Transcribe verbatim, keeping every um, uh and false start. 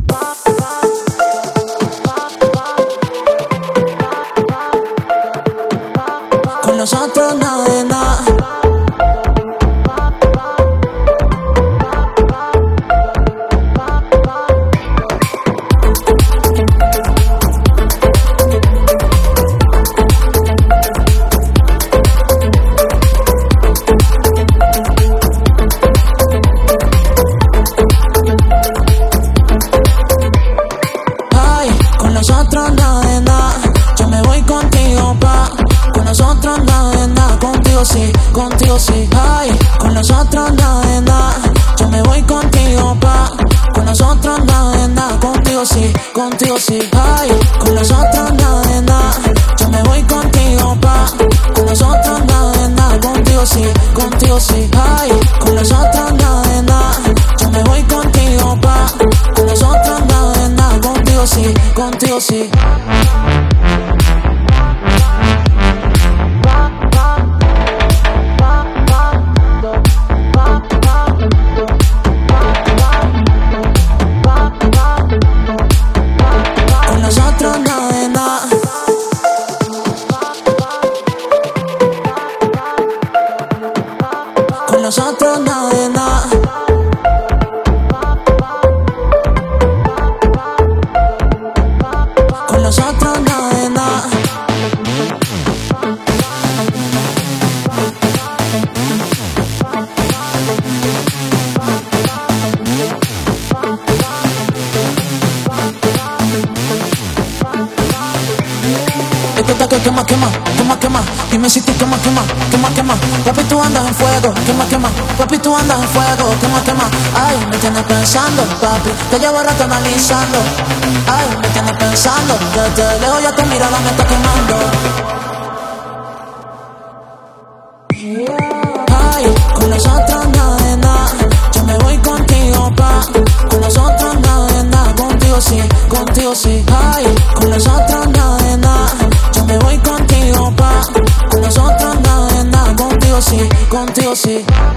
Con nosotros nada de nada. Con nosotros nada de nada, yo me voy contigo pa. Con nosotros nada de nada, contigo sí, contigo sí. Ay, con nosotros nada de nada, yo me voy contigo pa. Con nosotros nada de nada, contigo sí, contigo sí. Ay, con nosotros nada de nada, yo me voy contigo pa. Con nosotros nada de nada, contigo sí, contigo sí. Ay, con nosotros nada de nada, yo me voy contigo pa. Con nosotros nada de nada, contigo sí, contigo sí. Con nosotros nada de nada. Con nosotros nada de nada. Con nosotros nada de nada. Esto está que quema, quema, quema, quema. Dime si tú quema, quema, quema, quema. Papi, tú andas en fuego, quema, quema. Papi, tú andas en fuego, quema, quema. Ay, me tienes pensando, papi. Te llevo rato analizando. Ay, me tienes pensando. Desde lejos ya tu mirada me está quemando. Ay, con nosotros nada de nada, yo me voy contigo pa. Con nosotros nada de nada, contigo sí, contigo sí. Ay, con nosotros nada de nada, yo me voy contigo pa. Con nosotros nada de nada, contigo sí, contigo sí.